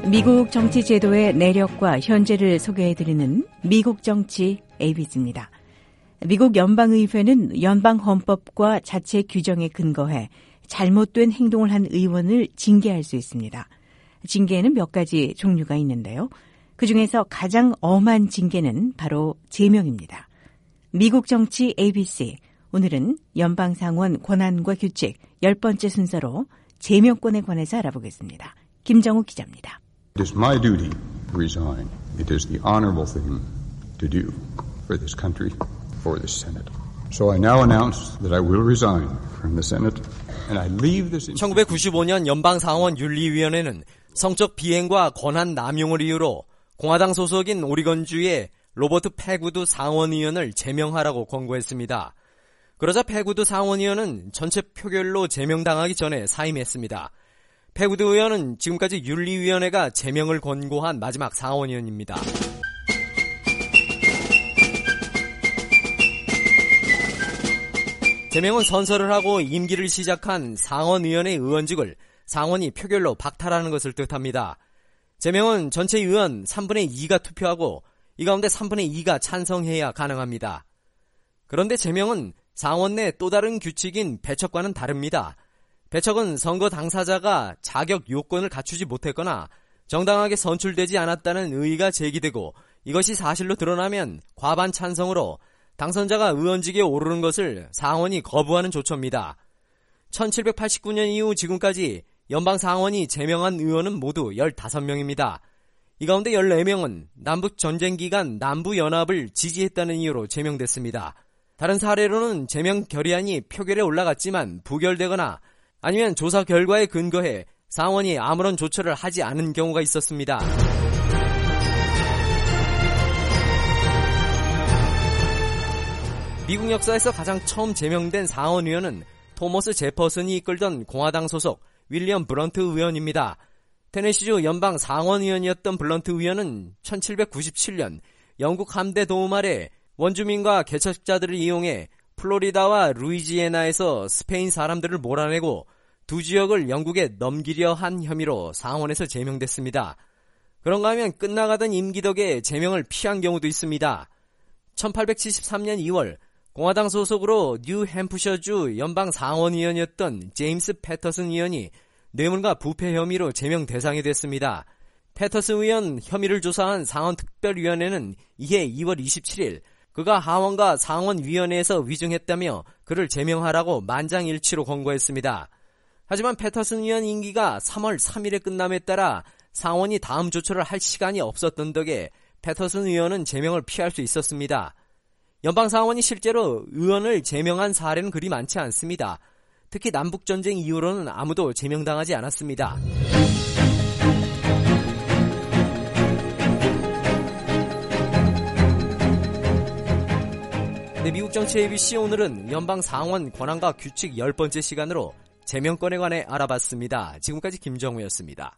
미국 정치 제도의 내력과 현재를 소개해드리는 미국 정치 ABC입니다. 미국 연방의회는 연방헌법과 자체 규정에 근거해 잘못된 행동을 한 의원을 징계할 수 있습니다. 징계에는 몇 가지 종류가 있는데요. 그중에서 가장 엄한 징계는 바로 제명입니다. 미국 정치 ABC, 오늘은 연방상원 권한과 규칙 10번째 순서로 제명권에 관해서 알아보겠습니다. 김정우 기자입니다. It is my duty to resign. It is the honorable thing to do for this country, for this Senate. So I now announce that I will resign from the Senate and I leave this. 1995년 연방상원 윤리위원회는 성적 비행과 권한 남용을 이유로 공화당 소속인 오리건주의 로버트 패구드 상원의원을 제명하라고 권고했습니다. 그러자 패구드 상원의원은 전체 표결로 제명당하기 전에 사임했습니다. 패구드 의원은 지금까지 윤리위원회가 제명을 권고한 마지막 상원의원입니다. 제명은 선서를 하고 임기를 시작한 상원의원의 의원직을 상원이 표결로 박탈하는 것을 뜻합니다. 제명은 전체 의원 3분의 2가 투표하고 이 가운데 3분의 2가 찬성해야 가능합니다. 그런데 제명은 상원 내 또 다른 규칙인 배척과는 다릅니다. 배척은 선거 당사자가 자격 요건을 갖추지 못했거나 정당하게 선출되지 않았다는 의의가 제기되고 이것이 사실로 드러나면 과반 찬성으로 당선자가 의원직에 오르는 것을 상원이 거부하는 조처입니다. 1789년 이후 지금까지 연방 상원이 제명한 의원은 모두 15명입니다. 이 가운데 14명은 남북전쟁 기간 남부연합을 지지했다는 이유로 제명됐습니다. 다른 사례로는 제명 결의안이 표결에 올라갔지만 부결되거나 아니면 조사 결과에 근거해 상원이 아무런 조처를 하지 않은 경우가 있었습니다. 미국 역사에서 가장 처음 제명된 상원의원은 토머스 제퍼슨이 이끌던 공화당 소속 윌리엄 브런트 의원입니다. 테네시주 연방 상원의원이었던 브런트 의원은 1797년 영국 함대 도움 아래 원주민과 개척자들을 이용해 플로리다와 루이지애나에서 스페인 사람들을 몰아내고 두 지역을 영국에 넘기려 한 혐의로 상원에서 제명됐습니다. 그런가 하면 끝나가던 임기 덕에 제명을 피한 경우도 있습니다. 1873년 2월 공화당 소속으로 뉴햄프셔주 연방 상원의원이었던 제임스 패터슨 의원이 뇌물과 부패 혐의로 제명 대상이 됐습니다. 패터슨 의원 혐의를 조사한 상원특별위원회는 이해 2월 27일 그가 하원과 상원위원회에서 위증했다며 그를 제명하라고 만장일치로 권고했습니다. 하지만 패터슨 의원 임기가 3월 3일에 끝남에 따라 상원이 다음 조처를 할 시간이 없었던 덕에 패터슨 의원은 제명을 피할 수 있었습니다. 연방상원이 실제로 의원을 제명한 사례는 그리 많지 않습니다. 특히 남북전쟁 이후로는 아무도 제명당하지 않았습니다. 네, 미국 정치 ABC 오늘은 연방 상원 권한과 규칙 10번째 시간으로 제명권에 관해 알아봤습니다. 지금까지 김정우였습니다.